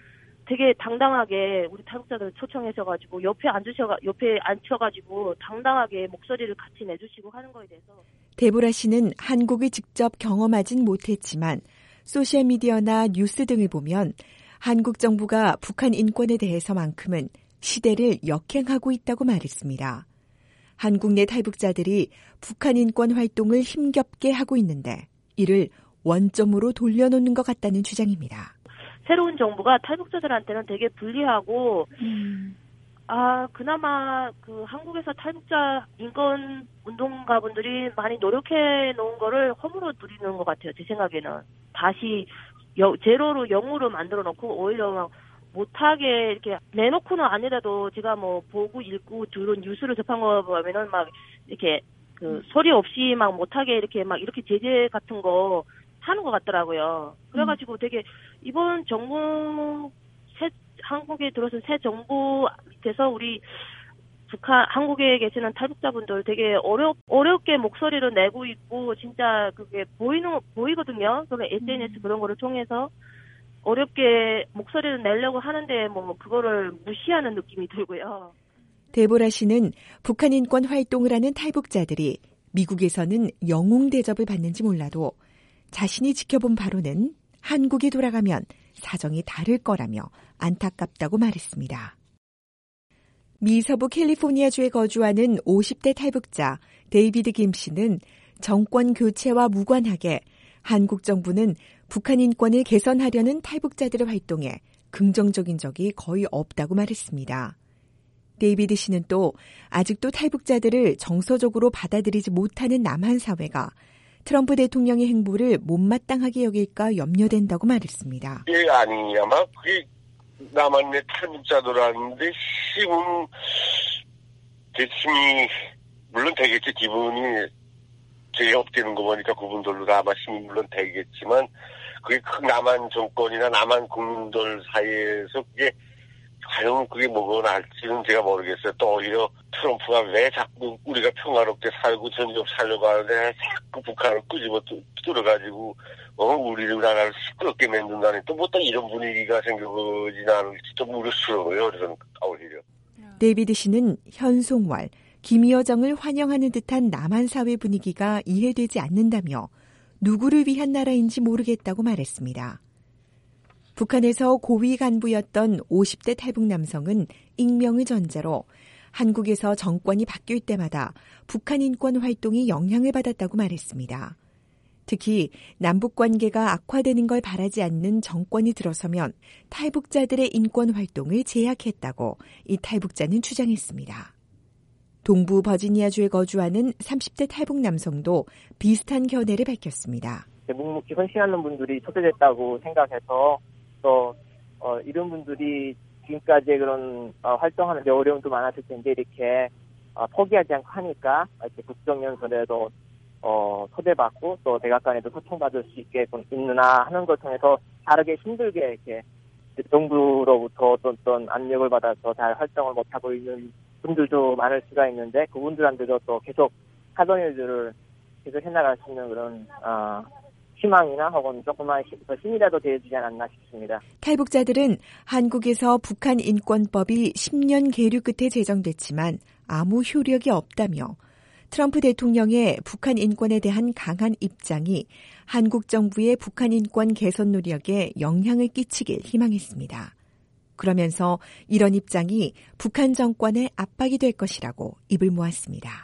되게 당당하게 우리 탈북자들 초청하셔가지고 옆에 앉혀가지고 당당하게 목소리를 같이 내주시고 하는 거에 대해서 데보라 씨는 한국을 직접 경험하진 못했지만 소셜미디어나 뉴스 등을 보면 한국 정부가 북한 인권에 대해서만큼은 시대를 역행하고 있다고 말했습니다. 한국 내 탈북자들이 북한 인권 활동을 힘겹게 하고 있는데 이를 원점으로 돌려놓는 것 같다는 주장입니다. 새로운 정부가 탈북자들한테는 되게 불리하고 그나마 그 한국에서 탈북자 인권 운동가분들이 많이 노력해 놓은 거를 허물어 두리는 것 같아요. 제 생각에는 다시 제로로 0으로 만들어 놓고 오히려 막 못하게 이렇게 내놓고는 아니라도 제가 뭐 보고 읽고 들은 뉴스를 접한 거 보면은 막 이렇게 그 소리 없이 막 못하게 이렇게 제재 같은 거 하는 것 같더라고요. 그래가지고 되게 이번 정부 한국에 들어선 새 정부 밑에서 우리 한국에 계시는 탈북자분들 되게 어렵게 목소리를 내고 있고 진짜 그게 보이거든요. 그런 SNS 그런 거를 통해서 어렵게 목소리를 내려고 하는데 뭐 그거를 무시하는 느낌이 들고요. 데보라 씨는 북한 인권 활동을 하는 탈북자들이 미국에서는 영웅 대접을 받는지 몰라도 자신이 지켜본 바로는 한국에 돌아가면 사정이 다를 거라며 안타깝다고 말했습니다. 미 서부 캘리포니아주에 거주하는 50대 탈북자 데이비드 김 씨는 정권 교체와 무관하게 한국 정부는 북한 인권을 개선하려는 탈북자들의 활동에 긍정적인 적이 거의 없다고 말했습니다. 데이비드 씨는 또 아직도 탈북자들을 정서적으로 받아들이지 못하는 남한 사회가 트럼프 대통령의 행보를 못마땅하게 여길까 염려된다고 말했습니다. 아니야마 그게 남한 내 탈북자들하는데 힘은 대침이 물론 되겠지. 기분이 제일 업되는 거 보니까 그분들도 아마 힘이 물론 되겠지만 그게 남한 정권이나 남한 국민들 사이에서 그게 과연 그게 뭐가 날지는 제가 모르겠어요. 또 오히려 트럼프가 왜 자꾸 우리가 평화롭게 살고 전적 살려고 하는데 자꾸 북한을 끄집어 뚫어가지고 우리나라를 시끄럽게 만든다니 또 뭐 또 이런 분위기가 생겨보진 않을지 좀 우려스러워요. 그래서 오히려. 데이비드 씨는 현송월, 김여정을 환영하는 듯한 남한 사회 분위기가 이해되지 않는다며 누구를 위한 나라인지 모르겠다고 말했습니다. 북한에서 고위 간부였던 50대 탈북 남성은 익명의 전제로 한국에서 정권이 바뀔 때마다 북한 인권 활동이 영향을 받았다고 말했습니다. 특히 남북 관계가 악화되는 걸 바라지 않는 정권이 들어서면 탈북자들의 인권 활동을 제약했다고 이 탈북자는 주장했습니다. 동부 버지니아주에 거주하는 30대 탈북 남성도 비슷한 견해를 밝혔습니다. 묵묵히 헌신하는 분들이 초대됐다고 생각해서 또 이런 분들이 지금까지 그런 활동하는 데 어려움도 많았을 텐데 이렇게 포기하지 않고 하니까 이렇게 국정연설에도 초대받고 또 백악관에도 초청받을 수 있게 있느나 하는 걸 통해서 다르게 힘들게 이렇게 정부로부터 어떤 압력을 받아서 잘 활동을 못하고 있는 분들도 많을 수가 있는데 그분들한테도 또 계속 하던 일들을 계속 해나갈 수 있는 그런 희망이나 혹은 조금만 더 힘이라도 되어주지 않았나 싶습니다. 탈북자들은 한국에서 북한 인권법이 10년 계류 끝에 제정됐지만 아무 효력이 없다며 트럼프 대통령의 북한 인권에 대한 강한 입장이 한국 정부의 북한 인권 개선 노력에 영향을 끼치길 희망했습니다. 그러면서 이런 입장이 북한 정권의 압박이 될 것이라고 입을 모았습니다.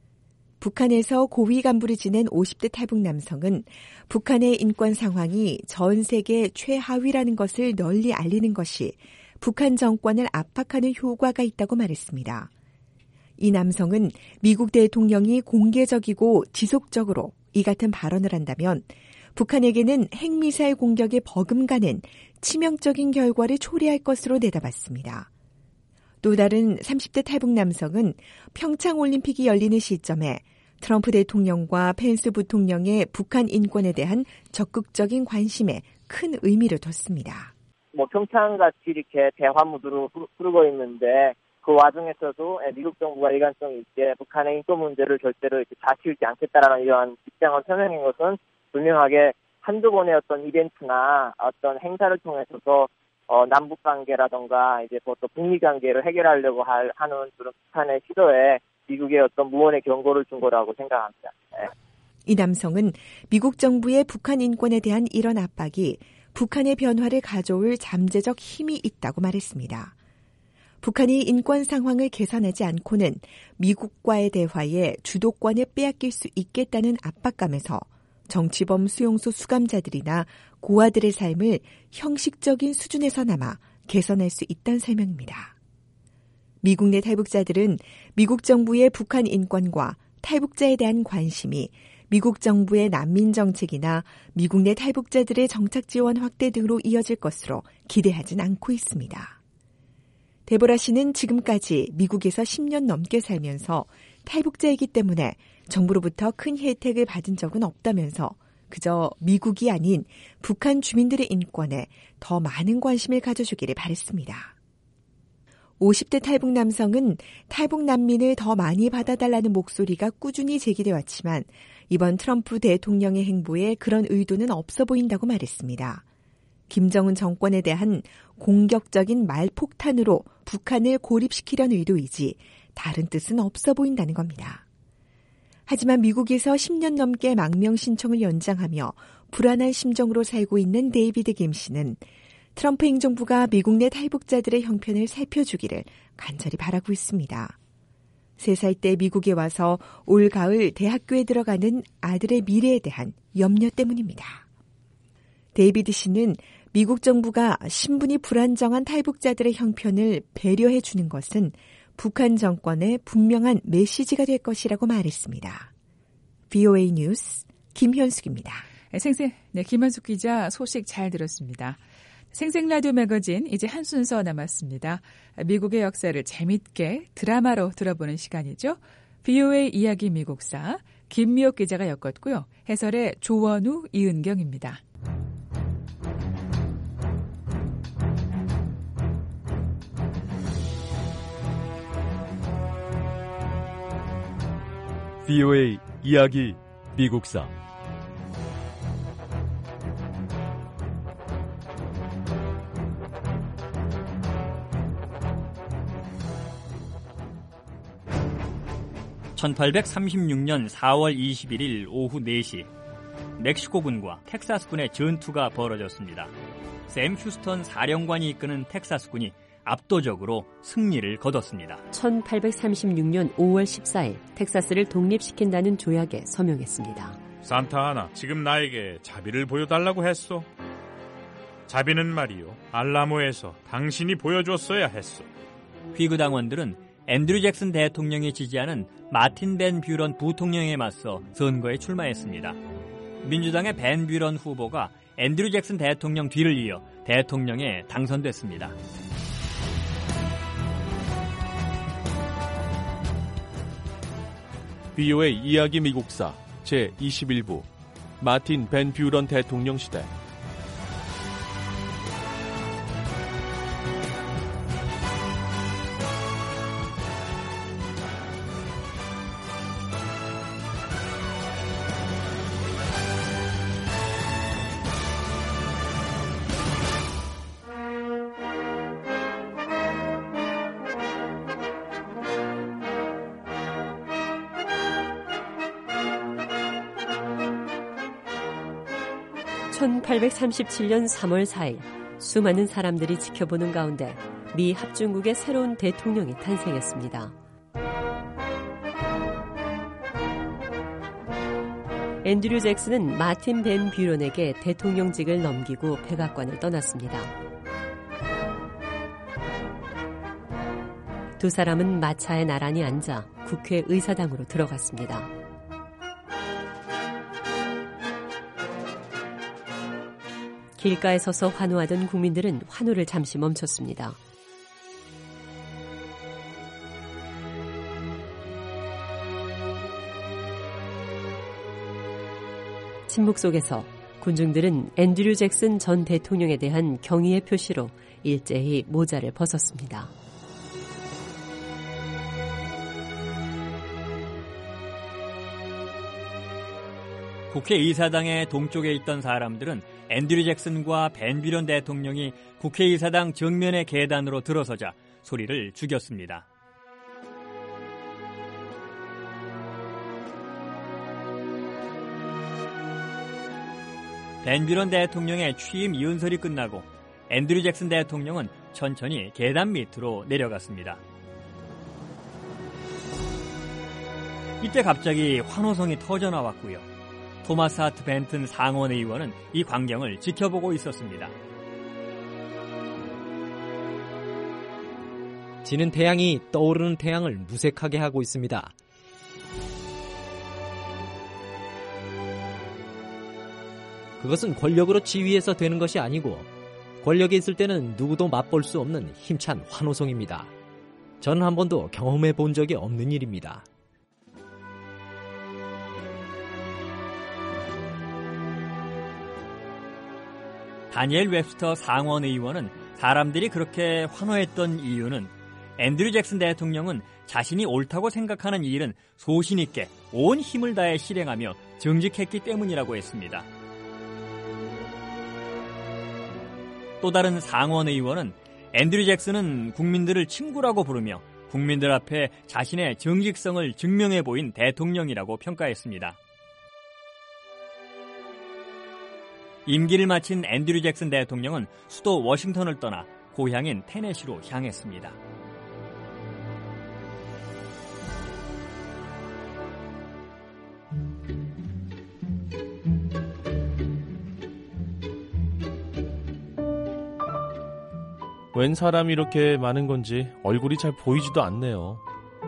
북한에서 고위 간부를 지낸 50대 탈북 남성은 북한의 인권 상황이 전 세계 최하위라는 것을 널리 알리는 것이 북한 정권을 압박하는 효과가 있다고 말했습니다. 이 남성은 미국 대통령이 공개적이고 지속적으로 이 같은 발언을 한다면 북한에게는 핵미사일 공격에 버금가는 치명적인 결과를 초래할 것으로 내다봤습니다. 또 다른 30대 탈북 남성은 평창올림픽이 열리는 시점에 트럼프 대통령과 펜스 부통령의 북한 인권에 대한 적극적인 관심에 큰 의미를 뒀습니다. 평창같이 이렇게 대화 무드로 흐르고 있는데 그 와중에서도 미국 정부가 일관성 있게 북한의 인권 문제를 절대로 좌치우지 않겠다라는 이러한 입장을 표명한 것은 분명하게 한두 번의 어떤 이벤트나 어떤 행사를 통해서도 남북 관계라던가 이제 또 북미 관계를 해결하려고 하는 그런 북한의 시도에 미국의 어떤 무언의 경고를 준 거라고 생각합니다. 네. 이 남성은 미국 정부의 북한 인권에 대한 이런 압박이 북한의 변화를 가져올 잠재적 힘이 있다고 말했습니다. 북한이 인권 상황을 개선하지 않고는 미국과의 대화에 주도권을 빼앗길 수 있겠다는 압박감에서 정치범 수용소 수감자들이나 고아들의 삶을 형식적인 수준에서나마 개선할 수 있다는 설명입니다. 미국 내 탈북자들은 미국 정부의 북한 인권과 탈북자에 대한 관심이 미국 정부의 난민 정책이나 미국 내 탈북자들의 정착 지원 확대 등으로 이어질 것으로 기대하진 않고 있습니다. 데보라 씨는 지금까지 미국에서 10년 넘게 살면서 탈북자이기 때문에 정부로부터 큰 혜택을 받은 적은 없다면서 그저 미국이 아닌 북한 주민들의 인권에 더 많은 관심을 가져주기를 바랬습니다. 50대 탈북 남성은 탈북 난민을 더 많이 받아달라는 목소리가 꾸준히 제기돼 왔지만 이번 트럼프 대통령의 행보에 그런 의도는 없어 보인다고 말했습니다. 김정은 정권에 대한 공격적인 말폭탄으로 북한을 고립시키려는 의도이지 다른 뜻은 없어 보인다는 겁니다. 하지만 미국에서 10년 넘게 망명 신청을 연장하며 불안한 심정으로 살고 있는 데이비드 김 씨는 트럼프 행정부가 미국 내 탈북자들의 형편을 살펴주기를 간절히 바라고 있습니다. 3살 때 미국에 와서 올 가을 대학교에 들어가는 아들의 미래에 대한 염려 때문입니다. 데이비드 씨는 미국 정부가 신분이 불안정한 탈북자들의 형편을 배려해 주는 것은 북한 정권의 분명한 메시지가 될 것이라고 말했습니다. VOA 뉴스 김현숙입니다. 김현숙 기자 소식 잘 들었습니다. 생생라디오 매거진 이제 한 순서 남았습니다. 미국의 역사를 재밌게 드라마로 들어보는 시간이죠. VOA 이야기 미국사 김미옥 기자가 엮었고요. 해설의 조원우, 이은경입니다. VOA 이야기 미국사 (1836년 4월 21일) 오후 4시 멕시코군과 텍사스군의 전투가 벌어졌습니다. 샘 휴스턴 사령관이 이끄는 텍사스군이 압도적으로 승리를 거뒀습니다. 1836년 5월 14일 텍사스를 독립시킨다는 조약에 서명했습니다. 산타아나, 지금 나에게 자비를 보여달라고 했소. 자비는 말이요, 알라모에서 당신이 보여줬어야 했소. 휘그 당원들은 앤드류 잭슨 대통령이 지지하는 마틴 벤 뷰런 부통령에 맞서 선거에 출마했습니다. 민주당의 벤 뷰런 후보가 앤드류 잭슨 대통령 뒤를 이어 대통령에 당선됐습니다. VOA 이야기 미국사 제21부 마틴 벤 뷰런 대통령 시대. (1837년 3월 4일) 수많은 사람들이 지켜보는 가운데 미 합중국의 새로운 대통령이 탄생했습니다. 앤드류 잭슨은 마틴 벤 뷰런에게 대통령직을 넘기고 백악관을 떠났습니다. 두 사람은 마차에 나란히 앉아 국회 의사당으로 들어갔습니다. 길가에 서서 환호하던 국민들은 환호를 잠시 멈췄습니다. 침묵 속에서 군중들은 앤드류 잭슨 전 대통령에 대한 경의의 표시로 일제히 모자를 벗었습니다. 국회 의사당의 동쪽에 있던 사람들은 앤드류 잭슨과 벤 뷰런 대통령이 국회의사당 정면의 계단으로 들어서자 소리를 죽였습니다. 벤 뷰런 대통령의 취임 이은설이 끝나고 앤드류 잭슨 대통령은 천천히 계단 밑으로 내려갔습니다. 이때 갑자기 환호성이 터져나왔고요. 토마스 하트 벤튼 상원의원은 이 광경을 지켜보고 있었습니다. 지는 태양이 떠오르는 태양을 무색하게 하고 있습니다. 그것은 권력으로 지위해서 되는 것이 아니고 권력에 있을 때는 누구도 맛볼 수 없는 힘찬 환호성입니다. 저는 한 번도 경험해 본 적이 없는 일입니다. 다니엘 웹스터 상원의원은 사람들이 그렇게 환호했던 이유는 앤드류 잭슨 대통령은 자신이 옳다고 생각하는 이 일은 소신 있게 온 힘을 다해 실행하며 정직했기 때문이라고 했습니다. 또 다른 상원의원은 앤드류 잭슨은 국민들을 친구라고 부르며 국민들 앞에 자신의 정직성을 증명해 보인 대통령이라고 평가했습니다. 임기를 마친 앤드류 잭슨 대통령은 수도 워싱턴을 떠나 고향인 테네시로 향했습니다. 웬 사람이 이렇게 많은 건지 얼굴이 잘 보이지도 않네요.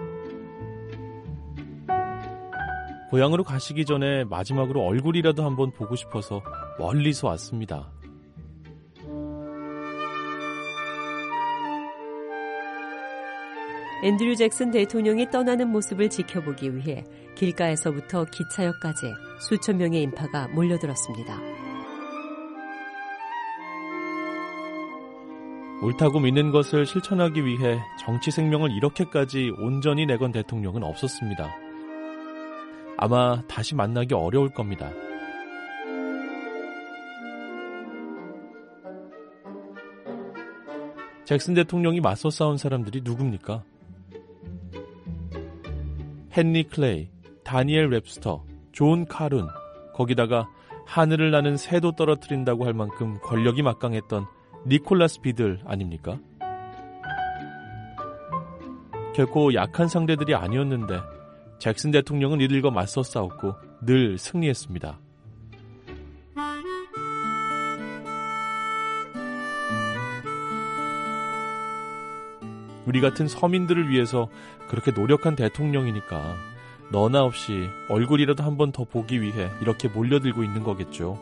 고향으로 가시기 전에 마지막으로 얼굴이라도 한번 보고 싶어서 멀리서 왔습니다. 앤드류 잭슨 대통령이 떠나는 모습을 지켜보기 위해 길가에서부터 기차역까지 수천 명의 인파가 몰려들었습니다. 옳다고 믿는 것을 실천하기 위해 정치 생명을 이렇게까지 온전히 내건 대통령은 없었습니다. 아마 다시 만나기 어려울 겁니다. 잭슨 대통령이 맞서 싸운 사람들이 누굽니까? 헨리 클레이, 다니엘 웹스터, 존 카룬, 거기다가 하늘을 나는 새도 떨어뜨린다고 할 만큼 권력이 막강했던 니콜라스 비들 아닙니까? 결코 약한 상대들이 아니었는데 잭슨 대통령은 이들과 맞서 싸웠고 늘 승리했습니다. 우리 같은 서민들을 위해서 그렇게 노력한 대통령이니까 너나 없이 얼굴이라도 한 번 더 보기 위해 이렇게 몰려들고 있는 거겠죠.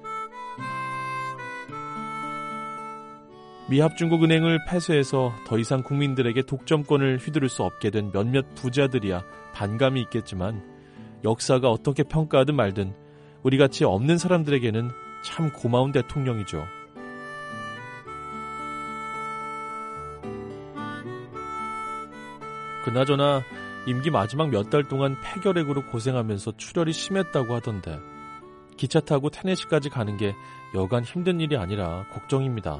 미합중국은행을 폐쇄해서 더 이상 국민들에게 독점권을 휘두를 수 없게 된 몇몇 부자들이야 반감이 있겠지만 역사가 어떻게 평가하든 말든 우리같이 없는 사람들에게는 참 고마운 대통령이죠. 그나저나 임기 마지막 몇 달 동안 폐결핵으로 고생하면서 출혈이 심했다고 하던데 기차 타고 테네시까지 가는 게 여간 힘든 일이 아니라 걱정입니다.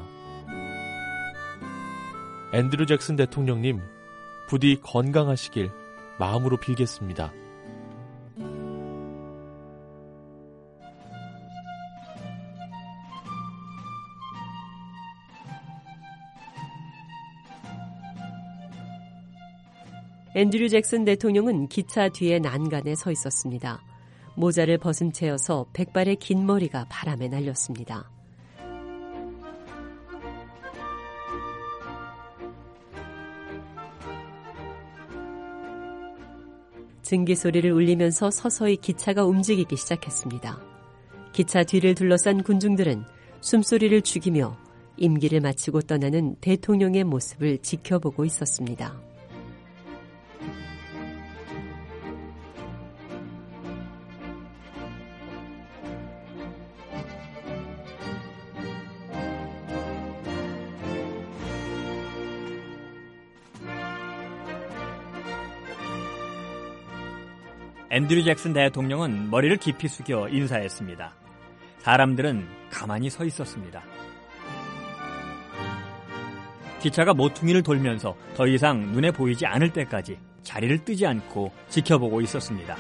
앤드류 잭슨 대통령님, 부디 건강하시길 마음으로 빌겠습니다. 앤드류 잭슨 대통령은 기차 뒤에 난간에 서 있었습니다. 모자를 벗은 채여서 백발의 긴 머리가 바람에 날렸습니다. 증기 소리를 울리면서 서서히 기차가 움직이기 시작했습니다. 기차 뒤를 둘러싼 군중들은 숨소리를 죽이며 임기를 마치고 떠나는 대통령의 모습을 지켜보고 있었습니다. 앤드류 잭슨 대통령은 머리를 깊이 숙여 인사했습니다. 사람들은 가만히 서 있었습니다. 기차가 모퉁이를 돌면서 더 이상 눈에 보이지 않을 때까지 자리를 뜨지 않고 지켜보고 있었습니다.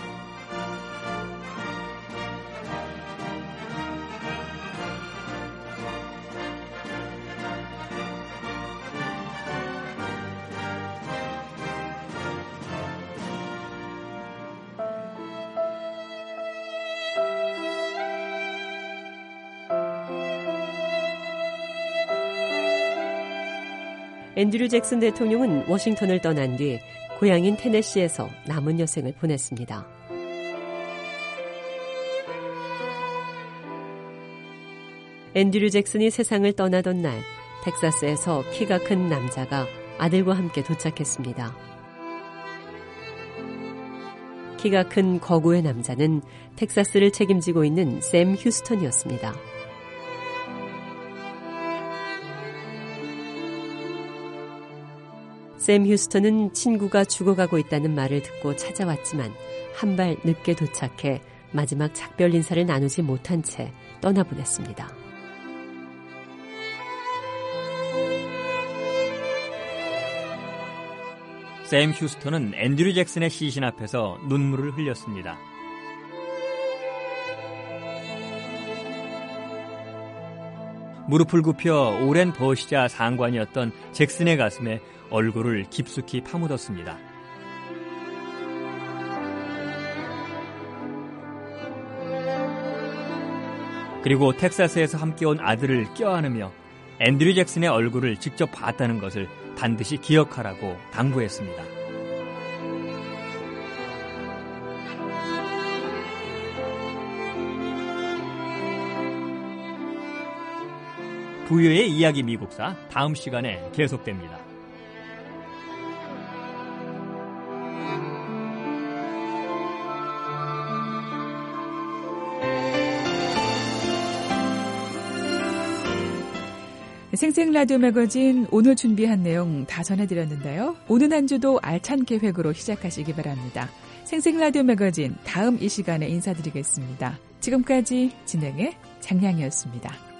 앤드류 잭슨 대통령은 워싱턴을 떠난 뒤 고향인 테네시에서 남은 여생을 보냈습니다. 앤드류 잭슨이 세상을 떠나던 날, 텍사스에서 키가 큰 남자가 아들과 함께 도착했습니다. 키가 큰 거구의 남자는 텍사스를 책임지고 있는 샘 휴스턴이었습니다. 샘 휴스턴은 친구가 죽어가고 있다는 말을 듣고 찾아왔지만 한 발 늦게 도착해 마지막 작별 인사를 나누지 못한 채 떠나보냈습니다. 샘 휴스턴은 앤드류 잭슨의 시신 앞에서 눈물을 흘렸습니다. 무릎을 굽혀 오랜 버시자 상관이었던 잭슨의 가슴에 얼굴을 깊숙이 파묻었습니다. 그리고 텍사스에서 함께 온 아들을 껴안으며 앤드류 잭슨의 얼굴을 직접 봤다는 것을 반드시 기억하라고 당부했습니다. 부유의 이야기 미국사 다음 시간에 계속됩니다. 생생 라디오 매거진 오늘 준비한 내용 다 전해드렸는데요. 오늘 한 주도 알찬 계획으로 시작하시기 바랍니다. 생생 라디오 매거진 다음 이 시간에 인사드리겠습니다. 지금까지 진행의 장량이었습니다.